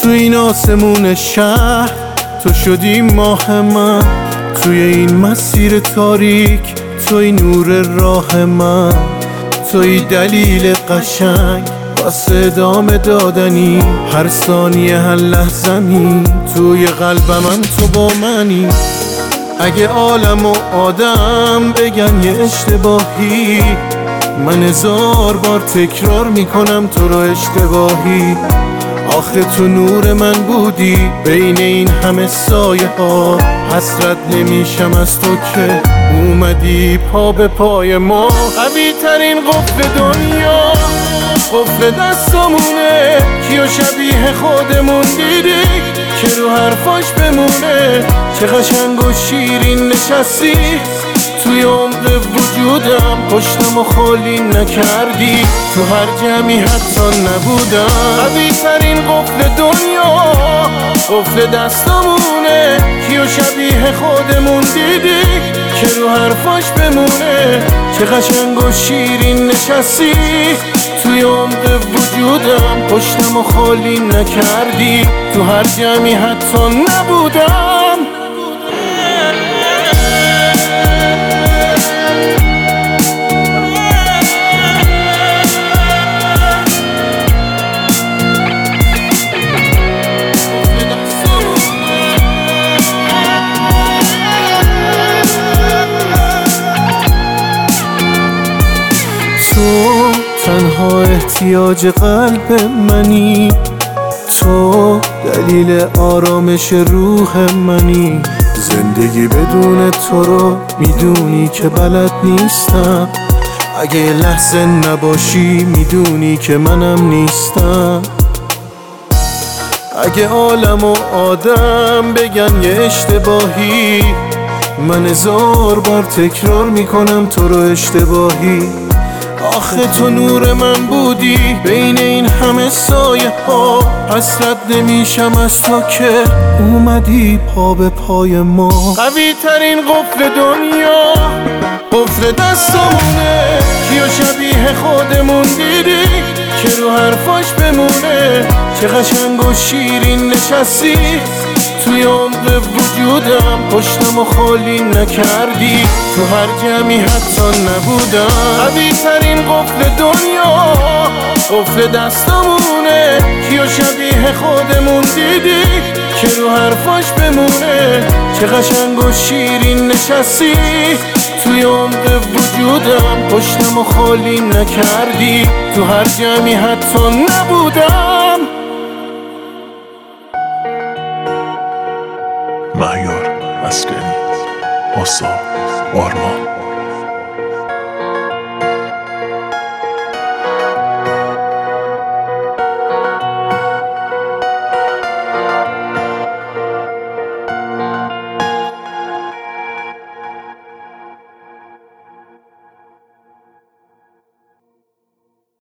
تو این آسمون شهر تو شدی ماه من، توی این مسیر تاریک توی نور راه من، توی دلیل قشنگ واسه ادامه دادنی، هر ثانیه هر لحظه‌می توی قلب من تو با منی. اگه عالم و آدم بگن یه اشتباهی، من 1000 بار تکرار میکنم تو رو اشتباهی. آخه تو نور من بودی بین این همه سایه ها، حسرت نمیشم از تو که اومدی پا به پای ما. قوی ترین قفل دنیا قفل دستامونه، کیو شبیه خودمون دیدی که رو حرفاش بمونه. چه قشنگ و شیرین نشستی توی عمق وجودم، پشتم و خالی نکردی، تو هر جمعی حتی نبودم. قوی ترین قفل دنیا قفل دستامونه، کیو شبیه خودمون دیدی که رو حرفاش بمونه. چه قشنگ و شیرین نشستی توی عمق وجودم، پشتم و خالی نکردی، تو هر جمعی حتی نبودم. تو تنها احتیاج قلب منی، تو دلیل آرامش روح منی. زندگی بدون تو رو میدونی که بلد نیستم، اگه یه لحظه نباشی میدونی که منم نیستم. اگه عالم و آدم بگن یه اشتباهی، من 1000 بار تکرار میکنم تو رو اشتباهی. آخه تو نور من بودی بین این همه سایه ها، حسرت نمیشم از تو که اومدی پا به پای ما. قوی ترین قفل دنیا قفل دستامونه، کیو شبیه خودمون دیدی که رو حرفاش بمونه. چه قشنگ و شیرین نشستی توی عمق وجودم، پشتم و خالی نکردی، تو هر جمعی حتی نبودم. قوی ترین قفل دنیا قفل دستامونه، کیو شبیه خودمون دیدی که رو حرفاش بمونه. چه قشنگ و شیرین نشستی توی عمق وجودم، پشتم و خالی نکردی، تو هر جمعی حتی نبودم. مهیار مسکنی، آسا، آرمان.